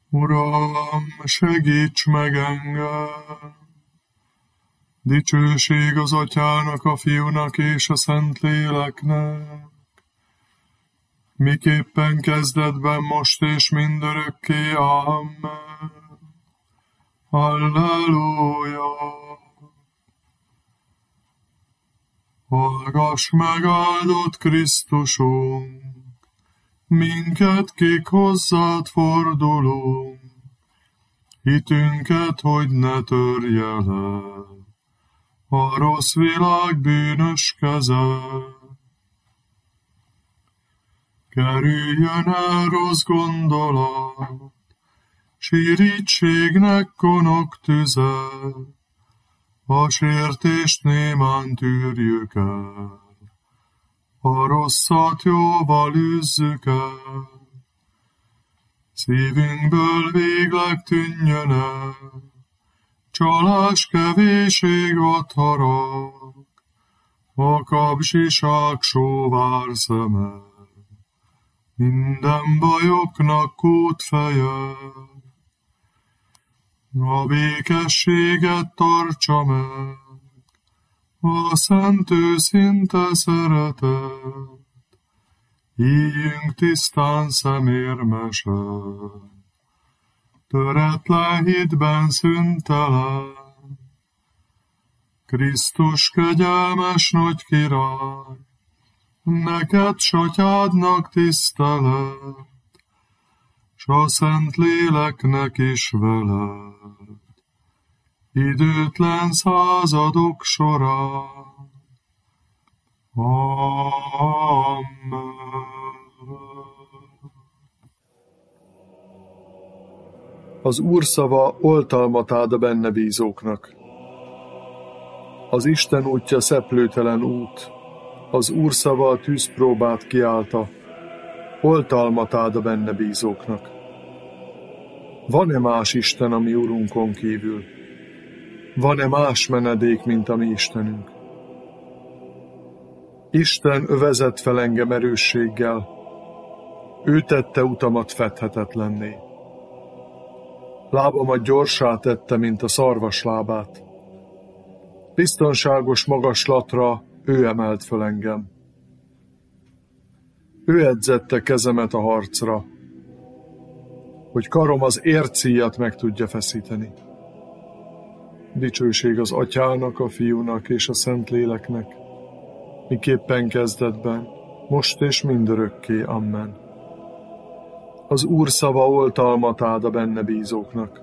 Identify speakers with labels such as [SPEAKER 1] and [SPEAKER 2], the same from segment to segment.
[SPEAKER 1] Uram, segíts meg engem! Dicsőség az Atyának, a Fiúnak és a Szentléleknek, miképpen kezdetben, most és mindörökké. Amen. Halleluja! Hallgass meg, áldott Krisztusunk, minket, kik hozzád fordulunk, hitünket, hogy ne törje le a rossz világ bűnös keze. Kerüljön el rossz gondolat, s irítségnek konok tüze, a sértést némán tűrjük el, a rosszat jóval űzzük el. Szívünkből végleg tűnjön el csalás, kevéség, adharag, a kapzsiság sóvár szeme, minden bajoknak kútfeje. A békességet tartsa meg, a szent őszinte szeretet, higgyünk tisztán szemérmesen, töretlen hitben szüntelen. Krisztus kegyelmes nagy király, neked s Atyádnak tisztelet, s a Szentléleknek is veled, időtlen századok során. Amen.
[SPEAKER 2] Az Úr szava oltalmat ad a benne bízóknak. Az Isten útja szeplőtelen út, az Úr szava a tűzpróbát kiállta, oltalmat ad a benne bízóknak. Van-e más Isten a mi Urunkon kívül? Van-e más menedék, mint a mi Istenünk? Isten övezett fel engem erősséggel, ő tette utamat fedhetetlenné. Lábamat gyorsá tette, mint a szarvas lábát. Biztonságos magaslatra ő emelt föl engem. Ő edzette kezemet a harcra, hogy karom az ércíjat meg tudja feszíteni. Dicsőség az Atyának, a Fiúnak és a Szentléleknek, miképpen kezdetben, most és mindörökké. Amen. Az Úr szava oltalmat ad a benne bízóknak.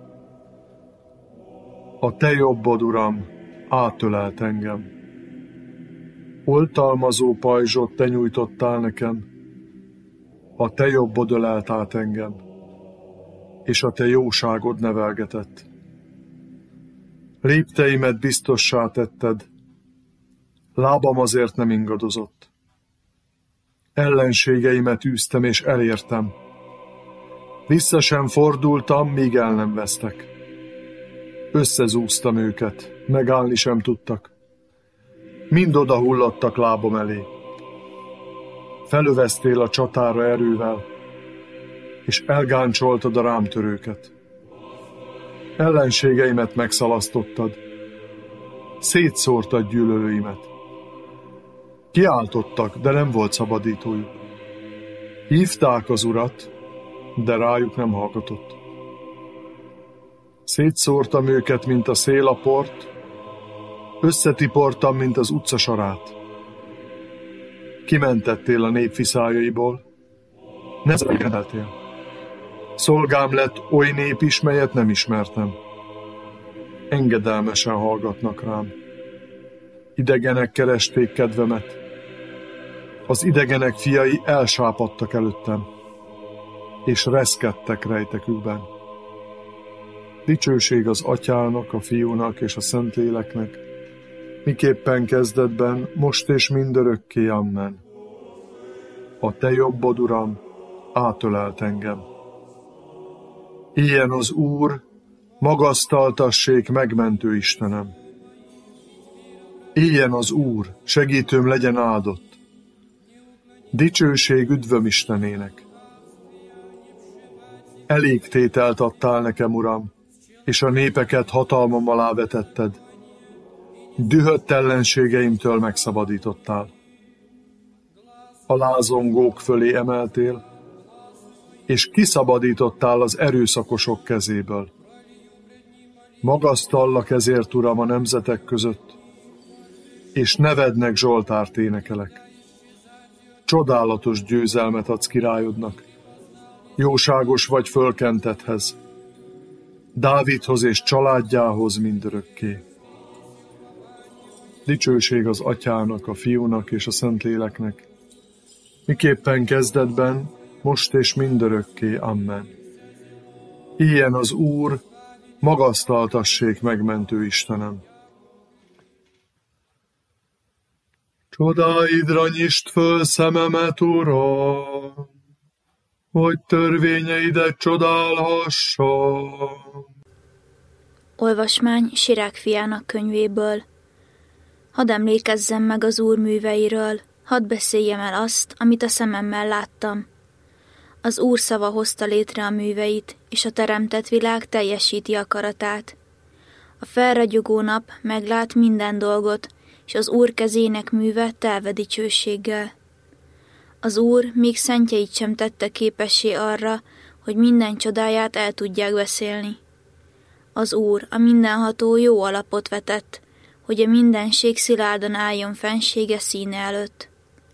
[SPEAKER 2] A te jobbod, Uram, átölelt engem. Oltalmazó pajzsot te nyújtottál nekem, a te jobbod ölelt át engem, és a te jóságod nevelgetett. Lépteimet biztossá tetted, lábam azért nem ingadozott. Ellenségeimet űztem és elértem. Vissza sem fordultam, míg el nem vesztek. Összezúztam őket, megállni sem tudtak. Mind odahullottak lábam elé. Felöveztél a csatára erővel, és elgáncsoltad a rám törőket. Ellenségeimet megszalasztottad, szétszórtad gyűlölőimet. Kiáltottak, de nem volt szabadítójuk. Hívták az Urat, de rájuk nem hallgatott. Szétszórtam őket, mint a szél a port, összetiportam, mint az utca sarát. Kimentettél a nép viszályaiból, nem szereteltél. Szolgám lett oly nép is, melyet nem ismertem. Engedelmesen hallgatnak rám. Idegenek keresték kedvemet. Az idegenek fiai elsápadtak előttem, és reszkedtek rejtekükben. Dicsőség az Atyának, a Fiúnak és a Szentléleknek, miképpen kezdetben, most és mindörökké. Amen. A te jobbod, Uram, átölelt engem. Ilyen az Úr, magasztaltassék megmentő Istenem. Éljen az Úr, segítőm legyen áldott. Dicsőség üdvöm Istenének. Elég tételt adtál nekem, Uram, és a népeket hatalmam alá vetetted. Dühött ellenségeimtől megszabadítottál. A lázongók fölé emeltél, és kiszabadítottál az erőszakosok kezéből. Magasztallak ezért, Uram, a nemzetek között, és nevednek zsoltárt énekelek. Csodálatos győzelmet adsz királyodnak, jóságos vagy fölkentethez, Dávidhoz és családjához mindörökké. Dicsőség az Atyának, a Fiúnak és a Szentléleknek, miképpen kezdetben, most és mindörökké. Amen. Ilyen az Úr, magasztaltassék megmentő Istenem. Csodáidra nyisd föl szememet, Uram, hogy törvényeidet csodálhassam.
[SPEAKER 3] Olvasmány Sirák fiának könyvéből. Hadd emlékezzem meg az Úr műveiről, hadd beszéljem el azt, amit a szememmel láttam. Az Úr szava hozta létre a műveit, és a teremtett világ teljesíti akaratát. A felragyogó nap meglát minden dolgot, és az Úr kezének műve telve dicsőséggel. Az Úr még szentjeit sem tette képessé arra, hogy minden csodáját el tudják beszélni. Az Úr, a mindenható jó alapot vetett, hogy a mindenség szilárdan álljon fensége színe előtt.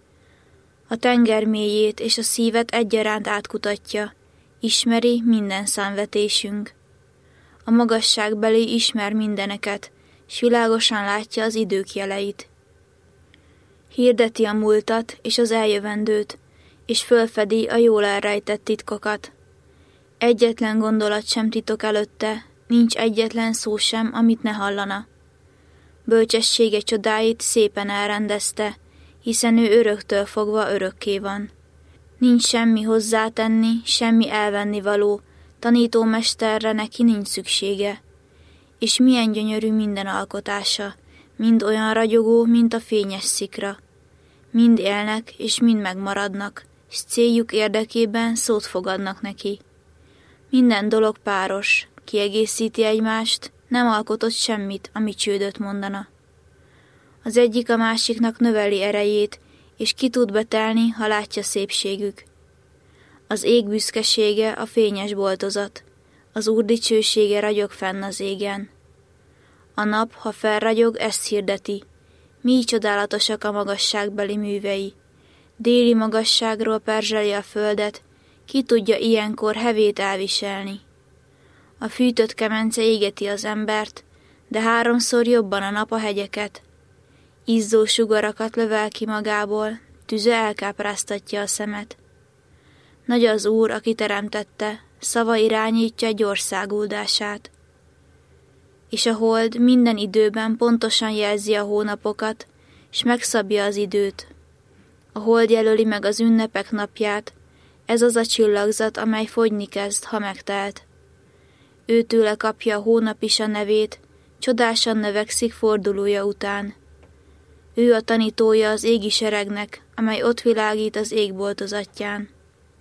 [SPEAKER 3] A tenger mélyét és a szívet egyaránt átkutatja, ismeri minden számvetésünk. A magasságbeli ismer mindeneket, s világosan látja az idők jeleit. Hirdeti a múltat és az eljövendőt, és fölfedi a jól elrejtett titkokat. Egyetlen gondolat sem titok előtte, nincs egyetlen szó sem, amit ne hallana. Bölcsessége csodáit szépen elrendezte, hiszen ő öröktől fogva örökké van. Nincs semmi hozzátenni, semmi elvenni való, tanítómesterre neki nincs szüksége. És milyen gyönyörű minden alkotása, mind olyan ragyogó, mint a fényes szikra. Mind élnek, és mind megmaradnak, s céljuk érdekében szót fogadnak neki. Minden dolog páros, kiegészíti egymást, nem alkotott semmit, ami csődöt mondana. Az egyik a másiknak növeli erejét, és ki tud betelni, ha látja szépségük. Az ég büszkesége a fényes boltozat, az Úr dicsősége ragyog fenn az égen. A nap, ha felragyog, ezt hirdeti, mi csodálatosak a magasságbeli művei. Déli magasságról perzseli a földet, ki tudja ilyenkor hevét elviselni. A fűtött kemence égeti az embert, de 3-szor jobban a nap a hegyeket. Izzó sugarakat lövel ki magából, tüze elkápráztatja a szemet. Nagy az Úr, aki teremtette, szava irányítja gyors száguldását. És a hold minden időben pontosan jelzi a hónapokat, s megszabja az időt. A hold jelöli meg az ünnepek napját, ez az a csillagzat, amely fogyni kezd, ha megtelt. Őtőle kapja a hónap is a nevét, csodásan növekszik fordulója után. Ő a tanítója az égi seregnek, amely ott világít az égboltozatján.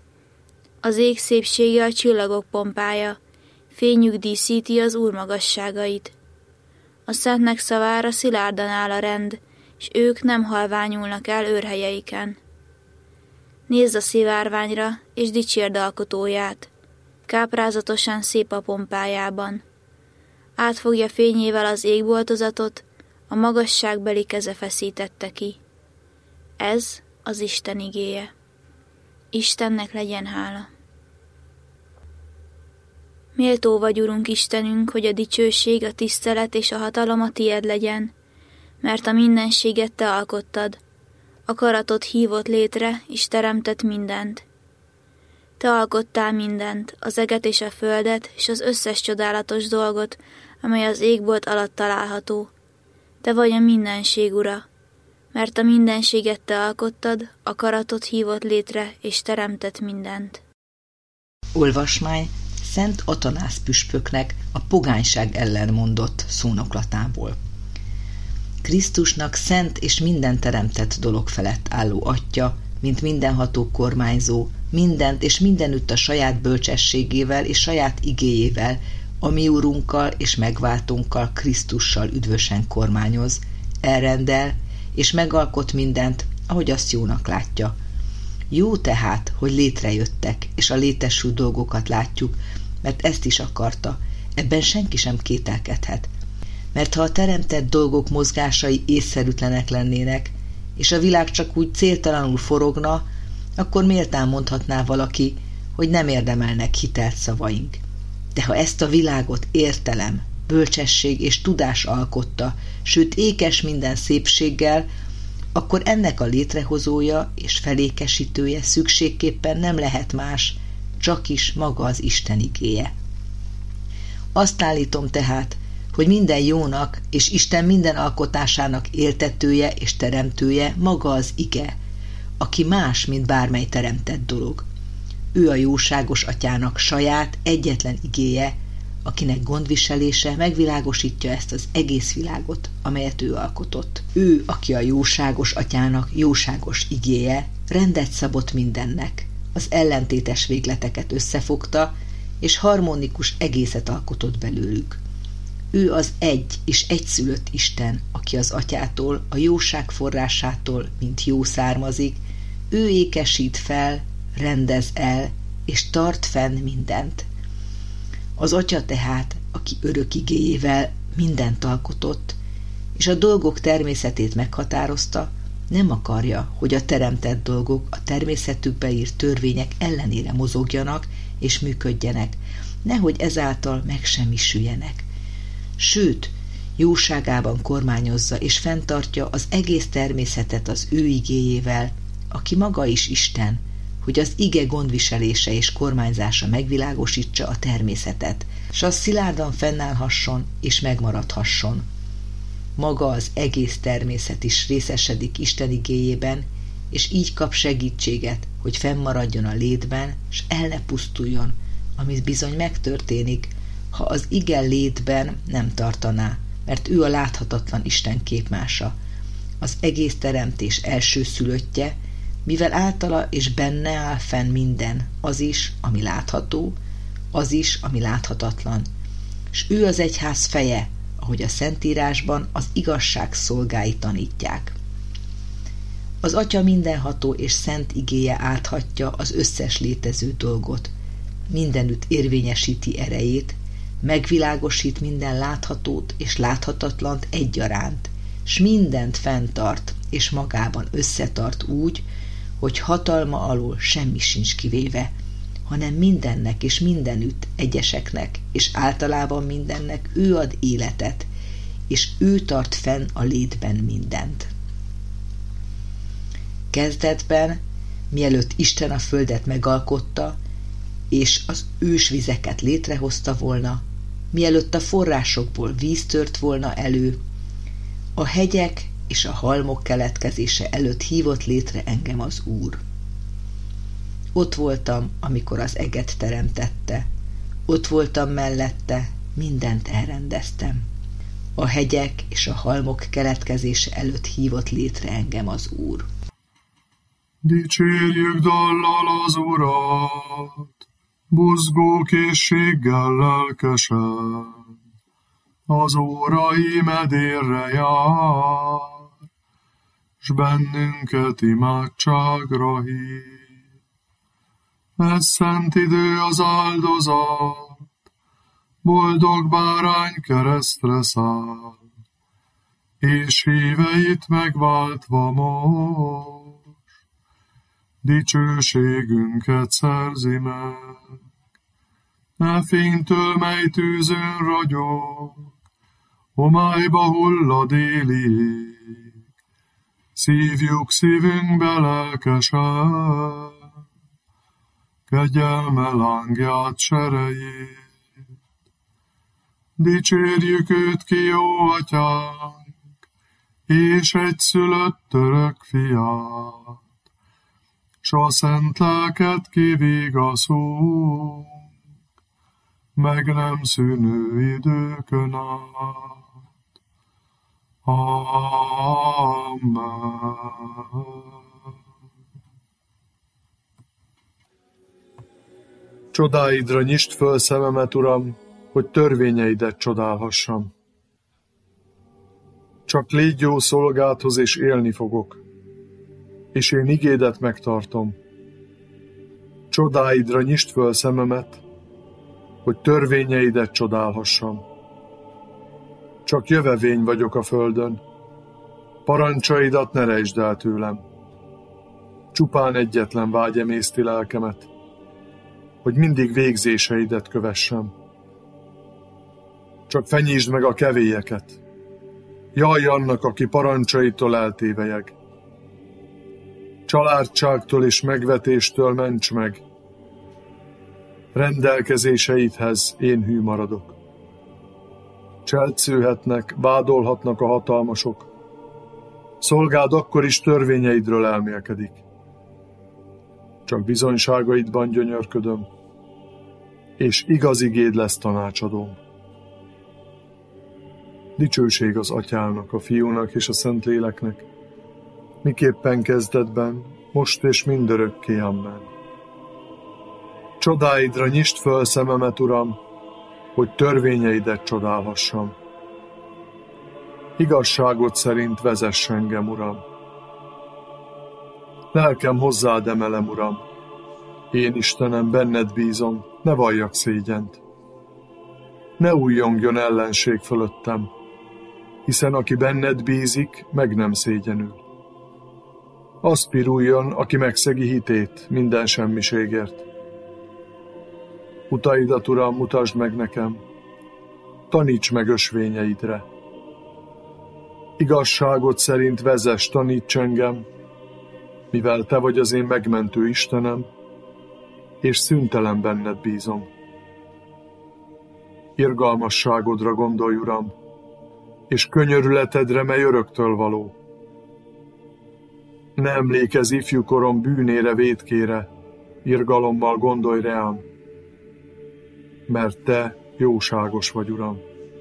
[SPEAKER 3] Az ég szépsége a csillagok pompája, fényük díszíti az Úr magasságait. A szentnek szavára szilárdan áll a rend, s ők nem halványulnak el őrhelyeiken. Nézd a szivárványra, és dicsérd alkotóját, káprázatosan szép a pompájában. Átfogja fényével az égboltozatot, a magasságbeli keze feszítette ki. Ez az Isten igéje. Istennek legyen hála. Méltó vagy, Urunk Istenünk, hogy a dicsőség, a tisztelet és a hatalom a tied legyen, mert a mindenséget te alkottad, akaratot hívott létre, és teremtett mindent. Te alkottál mindent, az eget és a földet, és az összes csodálatos dolgot, amely az égbolt alatt található. Te vagy a mindenség ura, mert a mindenséget te alkottad, akaratot hívott létre, és teremtett mindent.
[SPEAKER 4] Olvasmány Szent Atanász püspöknek a pogányság ellen mondott szónoklatából. Krisztusnak szent és minden teremtett dolog felett álló Atya, mint mindenható kormányzó, mindent és mindenütt a saját bölcsességével és saját igéjével, a mi Urunkkal és megváltunkkal, Krisztussal üdvösen kormányoz, elrendel és megalkot mindent, ahogy azt jónak látja. Jó tehát, hogy létrejöttek, és a létesült dolgokat látjuk, mert ezt is akarta, ebben senki sem kételkedhet. Mert ha a teremtett dolgok mozgásai észszerűtlenek lennének, és a világ csak úgy céltalanul forogna, akkor méltán mondhatná valaki, hogy nem érdemelnek hitelt szavaink. De ha ezt a világot értelem, bölcsesség és tudás alkotta, sőt ékes minden szépséggel, akkor ennek a létrehozója és felékesítője szükségképpen nem lehet más, csakis maga az Isten igéje. Azt állítom tehát, hogy minden jónak és Isten minden alkotásának éltetője és teremtője maga az ige, aki más, mint bármely teremtett dolog. Ő a jóságos atyának saját, egyetlen igéje, akinek gondviselése megvilágosítja ezt az egész világot, amelyet ő alkotott. Ő, aki a jóságos atyának jóságos igéje, rendet szabott mindennek, az ellentétes végleteket összefogta, és harmonikus egészet alkotott belőlük. Ő az egy és egyszülött Isten, aki az atyától, a jóság forrásától, mint jó származik, ő ékesít fel, rendez el, és tart fenn mindent. Az atya tehát, aki örök igéjével mindent alkotott, és a dolgok természetét meghatározta, nem akarja, hogy a teremtett dolgok a természetükbe írt törvények ellenére mozogjanak és működjenek, nehogy ezáltal megsemmisüljenek. Sőt, jóságában kormányozza és fenntartja az egész természetet az ő igéjével, aki maga is Isten, hogy az ige gondviselése és kormányzása megvilágosítsa a természetet, s az szilárdan fennállhasson és megmaradhasson. Maga az egész természet is részesedik Isten igéjében, és így kap segítséget, hogy fennmaradjon a létben, s el ne pusztuljon, ami bizony megtörténik, ha az ige létben nem tartaná, mert ő a láthatatlan Isten képmása, az egész teremtés elsőszülöttje, mivel általa és benne áll fenn minden, az is, ami látható, az is, ami láthatatlan. S ő az egyház feje, ahogy a Szentírásban az igazság szolgái tanítják. Az Atya mindenható és szent igéje áthatja az összes létező dolgot, mindenütt érvényesíti erejét, megvilágosít minden láthatót és láthatatlant egyaránt, s mindent fenntart és magában összetart úgy, hogy hatalma alól semmi sincs kivéve, hanem mindennek és mindenütt egyeseknek, és általában mindennek ő ad életet, és ő tart fenn a létben mindent. Kezdetben, mielőtt Isten a földet megalkotta, és az ősvizeket létrehozta volna, mielőtt a forrásokból víz tört volna elő, a hegyek és a halmok keletkezése előtt hívott létre engem az Úr. Ott voltam, amikor az eget teremtette, ott voltam mellette, mindent elrendeztem. A hegyek és a halmok keletkezése előtt hívott létre engem az Úr.
[SPEAKER 1] Dicsérjük dallal az Urat, buzgó készséggel lelkesen, az órai medérre jár, s bennünket imádságra hív. Ez szent idő az áldozat, boldog bárány keresztre száll, és híveit megváltva most, dicsőségünket szerzi meg. E fénytől, mely tűzön ragyog, homályba hull a déli ég, szívjuk szívünkbe lelkesen, kegyelme lángját serejét. Dicsérjük őt ki, jó atyánk, és egyszülött örök fiát, s a szent lelket kivigaszunk, meg nem szűnő időkön át. Amen.
[SPEAKER 2] Csodáidra nyisd föl szememet, Uram, hogy törvényeidet csodálhassam. Csak légy jó szolgádhoz, és élni fogok, és én igédet megtartom. Csodáidra nyisd föl szememet, hogy törvényeidet csodálhassam. Csak jövevény vagyok a földön, parancsaidat ne rejtsd el tőlem. Csupán egyetlen vágy emészti lelkemet, hogy mindig végzéseidet kövessem. Csak fenyítsd meg a kevélyeket, jaj annak, aki parancsaitól eltévelyeg. Családságtól és megvetéstől ments meg, rendelkezéseidhez én hű maradok. Cselszőhetnek, vádolhatnak a hatalmasok, szolgád akkor is törvényeidről elmélkedik. Csak bizonyságaidban gyönyörködöm, és igaz igéd lesz tanácsadóm. Dicsőség az Atyának, a Fiúnak és a Szentléleknek, miképpen kezdetben, most és mindörökké, amen. Csodáidra nyisd föl szememet, Uram, hogy törvényeidet csodálhassam. Igazságod szerint vezess engem, Uram. Lelkem hozzád emelem, Uram. Én, Istenem, benned bízom, ne valljak szégyent. Ne újjongjon ellenség fölöttem, hiszen aki benned bízik, meg nem szégyenül. Az piruljon, aki megszegi hitét minden semmiségért. Utaidat, Uram, mutasd meg nekem, taníts meg ösvényeidre. Igazságod szerint vezess, taníts engem, mivel te vagy az én megmentő Istenem, és szüntelen benned bízom. Irgalmasságodra gondolj, Uram, és könyörületedre, mely öröktől való. Ne emlékezz ifjúkorom bűnére, vétkére, irgalommal gondolj rám, mert te jóságos vagy, Uram.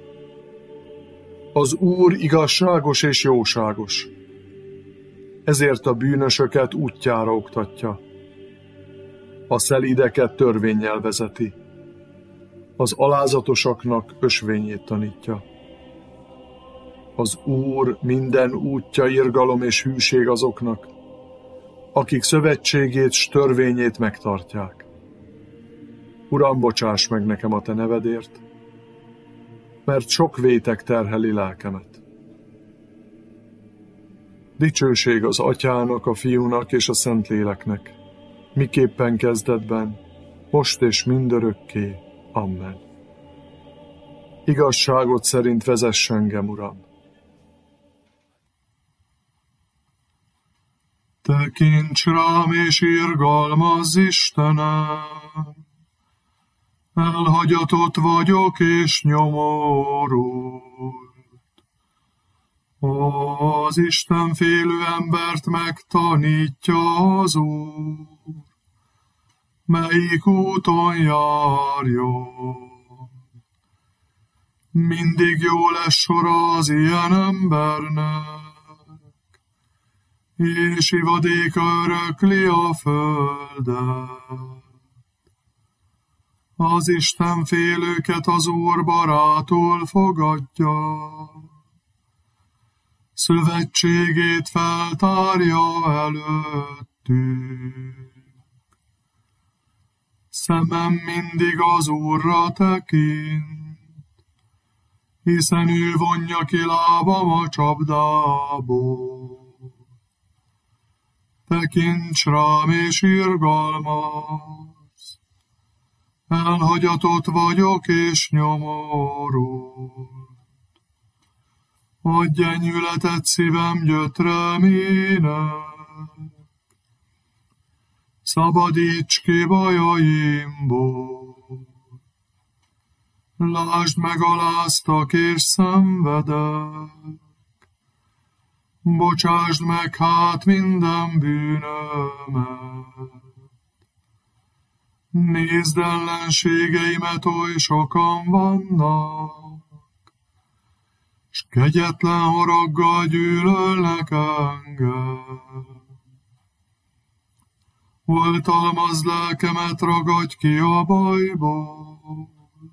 [SPEAKER 2] Az Úr igazságos és jóságos, ezért a bűnösöket útjára oktatja, a szelídeket törvénnyel vezeti, az alázatosaknak ösvényét tanítja. Az Úr minden útja irgalom és hűség azoknak, akik szövetségét s törvényét megtartják. Uram, bocsáss meg nekem a te nevedért, mert sok vétek terheli lelkemet. Dicsőség az Atyának, a Fiúnak és a Szentléleknek, miképpen kezdetben, most és mindörökké. Amen. Igazságod szerint vezess engem, Uram.
[SPEAKER 1] Tekints rám és irgalmazz, Istenem, elhagyatott vagyok és nyomorult. Az Isten félő embert megtanítja az Úr, melyik úton járjon. Mindig jó lesz sora az ilyen embernek, és ivadéka örökli a földet. Az Isten félőket az Úr barátul fogadja, szövetségét feltárja előttük. Szemem mindig az Úrra tekint, hiszen ő vonja ki lábam a csapdából. Tekints rám és irgalmazz, elhagyatott vagyok és nyomorult. Adj enyhületet szívem gyötremének, szabadíts ki bajaimból. Lásd meg, aláztak és szenvedek, bocsásd meg hát minden bűnömet. Nézd, ellenségeimet oly sokan vannak, s kegyetlen haraggal gyűlölnek engem. Oltalmazd lelkemet, ragadj ki a bajból.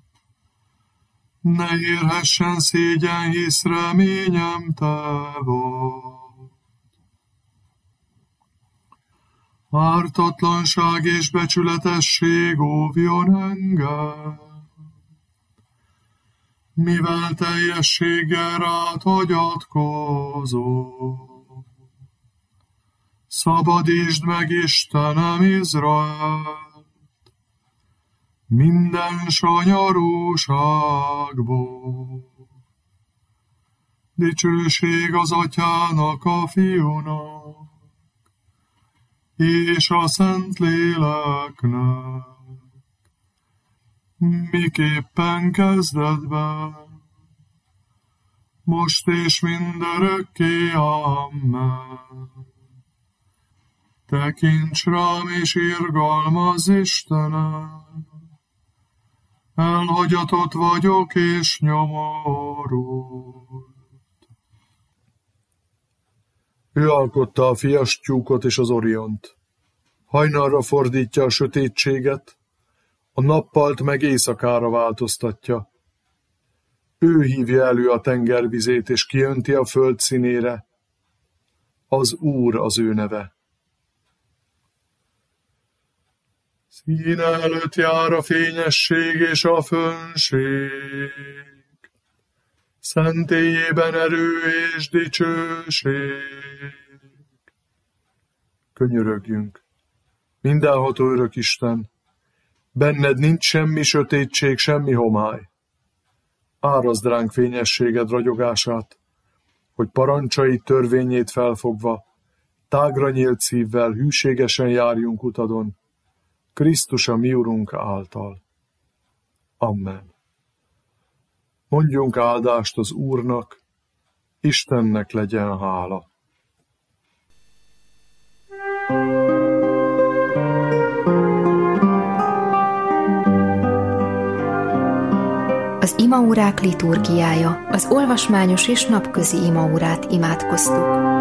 [SPEAKER 1] Ne érhessen szégyen, hisz reményem te vagy. Ártatlanság és becsületesség óvjon engem, mivel teljességgel rád hagyatkozom. Szabadítsd meg, Istenem, Izraelt minden sanyarúságból. Dicsőség az Atyának, a Fiúnak és a Szentléleknek, miképpen kezdetben, most és mindörökké. Amen. Tekints rám és irgalmazz, Istenem, elhagyatott vagyok és nyomorult.
[SPEAKER 2] Ő alkotta a fiastyúkot és az Oriont. Hajnalra fordítja a sötétséget, a nappalt meg éjszakára változtatja. Ő hívja elő a tengervizét és kiönti a föld színére. Az Úr az ő neve. Színe előtt jár a fényesség és a fönnség, szentélyében erő és dicsőség. Könyörögjünk, mindenható örök Isten, benned nincs semmi sötétség, semmi homály. Árazd ránk fényességed ragyogását, hogy parancsait, törvényét felfogva, tágra nyílt szívvel hűségesen járjunk utadon, Krisztus a mi Urunk által. Amen. Mondjunk áldást az Úrnak, Istennek legyen hála.
[SPEAKER 5] Az imaórák liturgiája, az olvasmányos és napközi imaórát imádkoztuk.